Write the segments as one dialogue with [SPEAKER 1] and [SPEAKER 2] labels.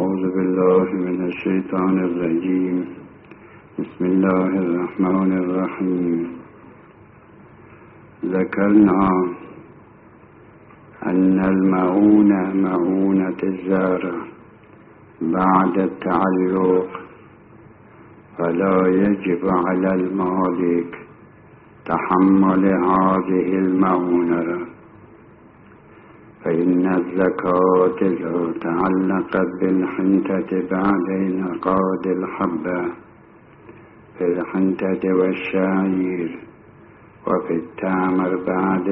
[SPEAKER 1] أعوذ بالله من الشيطان الرجيم. بسم الله الرحمن الرحيم. ذكرنا أن المعونة معونة الزارع بعد التعلق، فلا يجب على المالك تحمل هذه المعونة، فإن الزكاة إذا تعلقت بالحنطة بعد انعقاد الحبة في الحنطة والشعير، وفي التمر بعد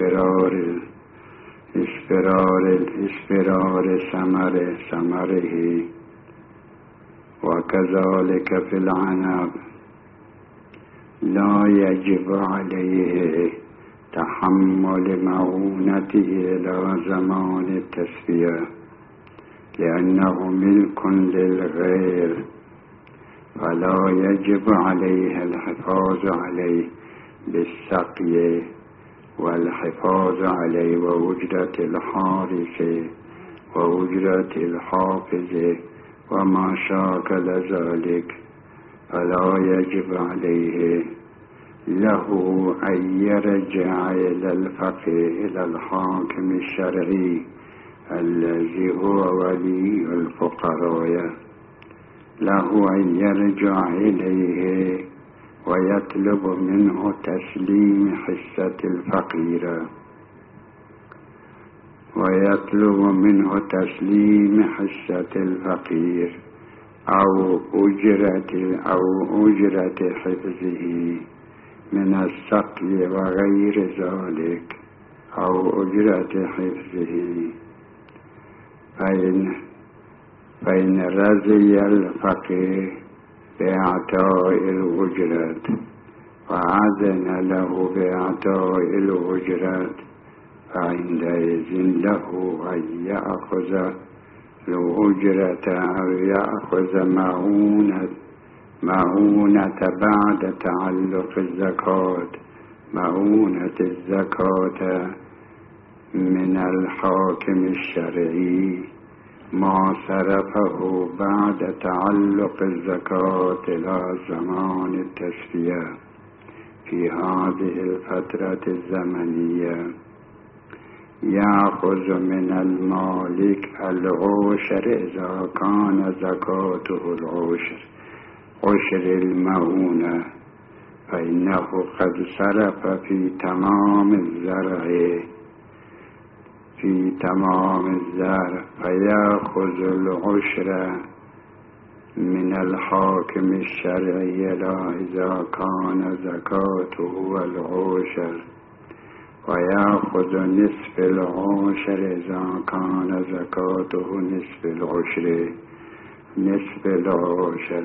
[SPEAKER 1] إصفرار ثمره، وكذلك في العنب، لا يجب عليه تحمل معونته إلى زمان التصفية، لأنه ملك للغير، فلا يجب عليه الحفاظ عليه بالسقي والحفاظ عليه وأجرة الحارس وأجرة الحافظ وما شاكل ذلك، فلا يجب عليه له أن يرجع إلى الفقيه إلى الحاكم الشرعي الذي هو ولي الفقراء، له أن يرجع إليه ويطلب منه تسليم حصة الفقير، أو أجرة حفظه من السقي وغير ذلك، أو أجرة حفظه. فإن رضي الفقيه بإعطاء الأجرة وأذن له بإعطاء الأجرة، فعندئذ له أن يأخذ الأجرة أو يأخذ معونة بعد تعلق الزكاة، معونة الزكاة من الحاكم الشرعي ما صرفه بعد تعلق الزكاة إلى زمان التصفية في هذه الفترة الزمنية. يأخذ من المالك العشر إذا كان زكاته عشر المعونة، فإنه قد صرف في تمام الزرع، فيأخذ العشر من الحاكم الشرعي إذا كان زكاته العشر، ويأخذ نصف العشر إذا كان زكاته نصف العشر.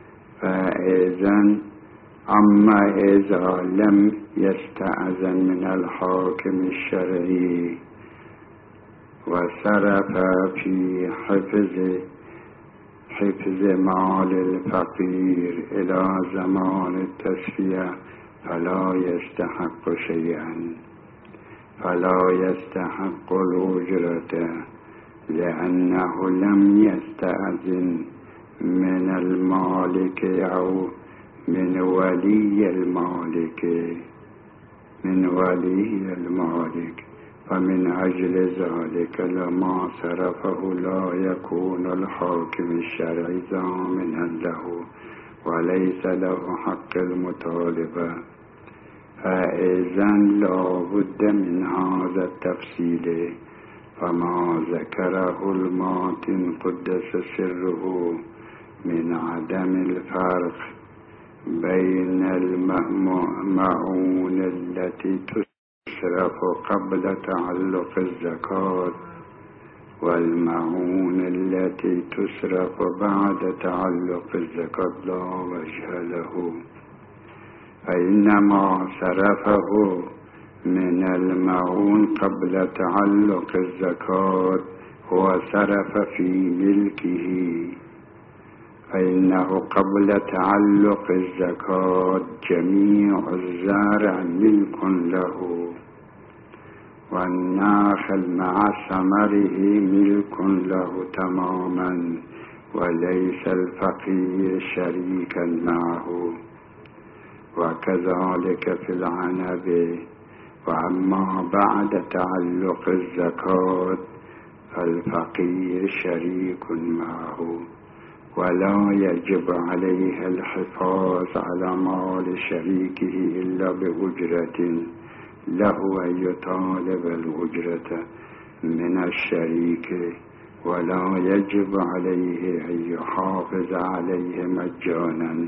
[SPEAKER 1] أما إذا لم يستأذن من الحاكم الشرعي وصرف في حفظ مال الفقير إلى زمان التصفية، فلا يستحق شيئا، فلا يستحق الأجرة، لأنه لم يستأذن من المالك أو من ولي المالك، فمن أجل ذلك لما صرفه لا يكون الحاكم الشرعي ضامنا له، وليس له حق المطالبة. فإذا لا بد من هذا التفصيل، فما ذكره الماتن قدس سره من عدم الفرق بين المعونة التي تصرف قبل تعلق الزكاة والمعونة التي تصرف بعد تعلق الزكاة لا وجه له، فإنما صرفه من المعون قبل تعلق الزكاة هو صرف في ملكه، فإنه قبل تعلق الزكاة جميع الزارع ملك له، والناخل مع ثمره ملك له تماما، وليس الفقير شريكا معه. وكذلك في العنب. وأما بعد تعلق الزكاة فالفقير شريك معه، ولا يجب عليه الحفاظ على مال شريكه إلا بأجرة له أن يطالب الأجرة من الشريك، ولا يجب عليه أن يحافظ عليه مجانا.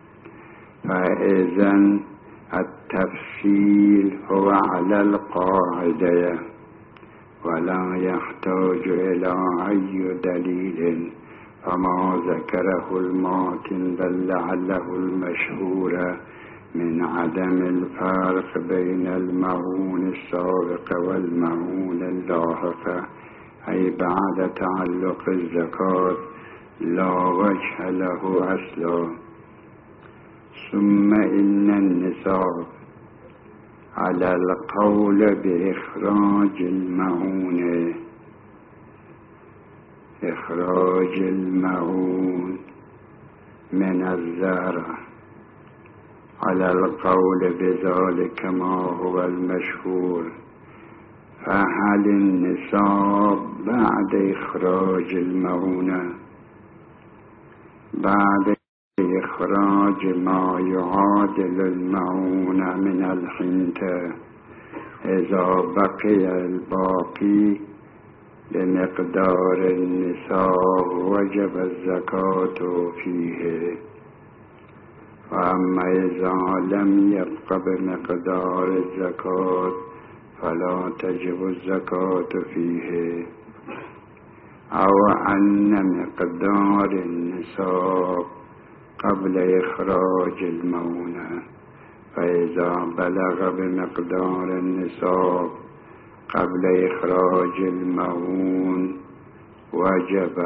[SPEAKER 1] فإذن التفصيل هو على القاعدة، ولا يحتاج إلى أي دليل، فما ذكره الماتن بل لعله المشهور من عدم الفرق بين المعون السابق والمعون اللاحق، أي بعد تعلق الزكاة لا وجه له أصلا. ثم إن النصاب على القول بإخراج المعون، إخراج المعون من الزرع على القول بذلك ما هو المشهور، فهل النصاب بعد إخراج المعونة بعد إخراج ما يعادل المعونة من الحنطة إذا بقي الباقي بمقدار النصاب وجب الزكاة فيه. وأما إذا لم يبق بمقدار الزكاة فلا تجب الزكاة فيه، أو أن مقدار النصاب قبل إخراج المعونة، فإذا بلغ بمقدار النصاب قبل إخراج المعون وجب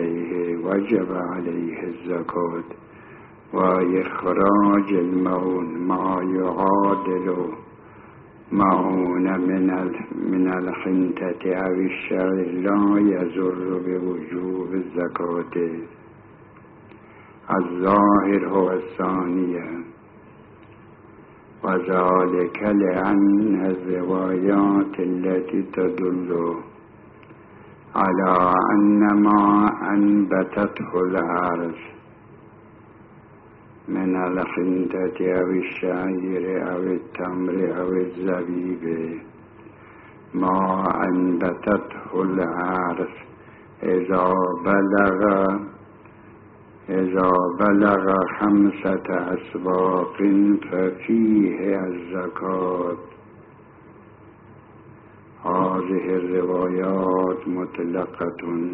[SPEAKER 1] عليه الزكاة. وإخراج المعون ما يعادل معون من الحنطة أو الشعير لا يضر بوجوب الزكاة. الظاهر هو الثانية، وذلك لأن الروايات التي تدل على أن ما أنبتته الأرض من الحنطة أو الشعير أو التمر أو الزبيب، ما أنبتته الأرض إذا بلغ 5 أسباط ففيه الزكاة. هذه الروايات مطلقة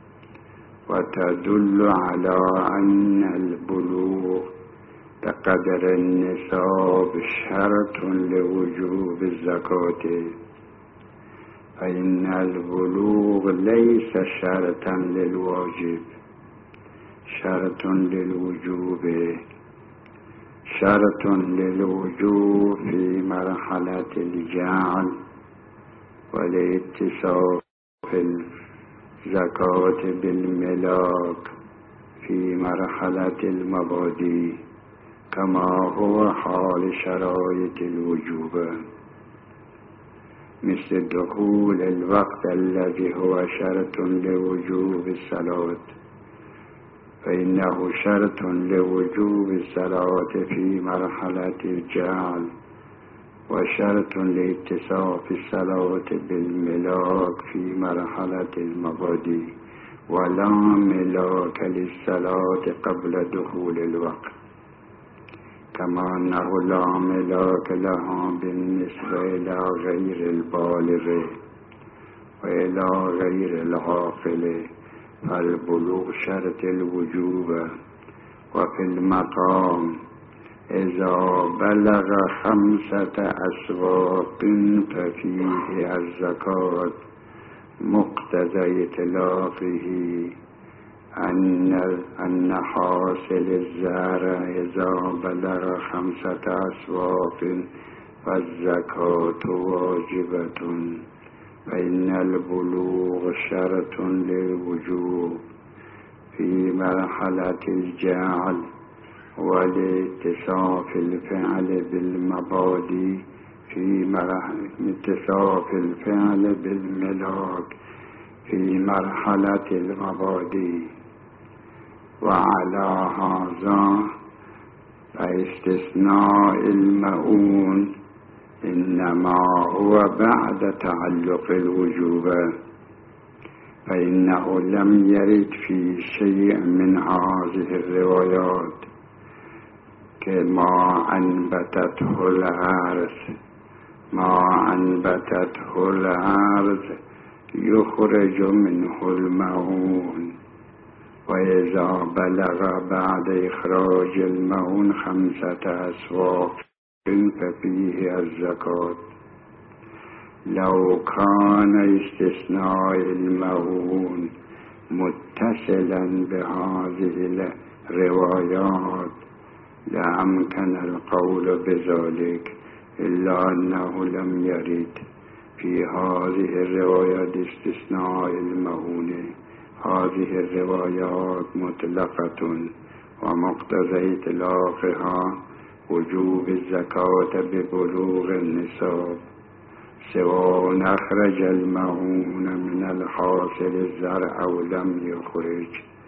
[SPEAKER 1] وتدل على أن البلوغ بقدر النصاب شرط لوجوب الزكاة، فإن البلوغ ليس شرطا للواجب، شرط للوجوب في مرحلة الجعل والاتصاف الزكاة بالملاك في مرحلة المبادئ، كما هو حال شرائط الوجوب، مثل دخول الوقت الذي هو شرط لوجوب الصلاة، فإنه شرط لوجوب الصلاة في مرحلة الجعل، وشرط لاتصاف الصلاة بالملاك في مرحلة المبادئ، ولا ملاك للصلاة قبل دخول الوقت، كما أنه لا ملاك لها بالنسبة إلى غير البالغ وإلى غير العاقل، فالبلوغ شرط الوجوب. وفي المقام إذا بلغ 5 أسباط ففيه الزكاة، مقتضى إطلاقه أن حاصل الزرع إذا بلغ 5 أسباط فالزكاة واجبة فإن البلوغ شرط للوجوب في مرحلة الجعل والاتصاف الفعل بالمبادئ في اتصاف الفعل بالملاك في مرحلة المبادئ. وعلى هذا فاستثناء المؤون إنما هو بعد تعلق الوجوب، فإنه لم يرد في شيء من هذه الروايات كما أنبتته الأرض. ما أنبتته الأرض يخرج منه المؤون، وإذا بلغ بعد إخراج المؤون 5 أسواق ففيه الزكاة. لو كان استثناء المؤون متصلا بهذه الروايات لأمكن القول بذلك، إلا أنه لم يرد في هذه الروايات استثناء المؤون. هذه الروايات مطلقة ومقتضى إطلاقها وجوب الزكاة ببلوغ النصاب، سواء أخرج المؤون من الحاصل الزرع أو لم يخرج.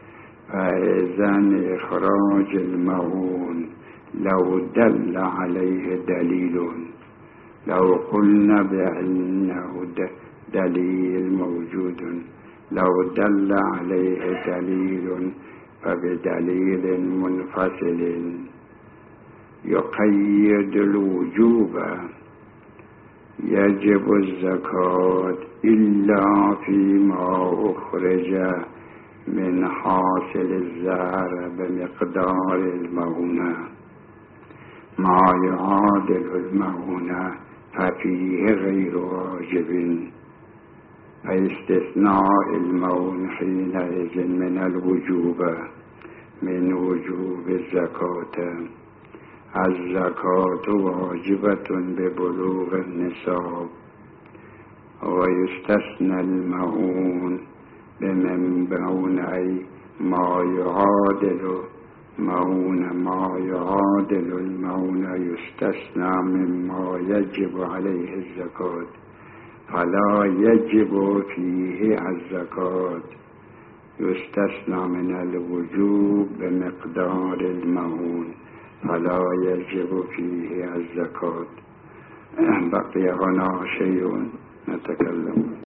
[SPEAKER 1] فإذن إخراج المؤون لو دل عليه دليل، لو قلنا بأنه دليل موجود، لو دل عليه دليل فبدليل منفصل يقيد الوجوب يجب الزكاة إلا فيما أخرج من حاصل الزرع بمقدار المؤونة. ما يعادل المؤونة ففيه غير واجب، فاستثناء المؤون حينئذ من الوجوب من وجوب الزكاة. الزكاة واجبة ببلوغ النصاب، ويستثنى المؤون بمن أي ما يعادل المؤون يستثنى مما يجب عليه الزكاة، فلا يجب فيه الزكاة. يستثنى من الوجوب بمقدار المؤون فلا يجب فيه الزكاة. بقي هنا شيء نتكلم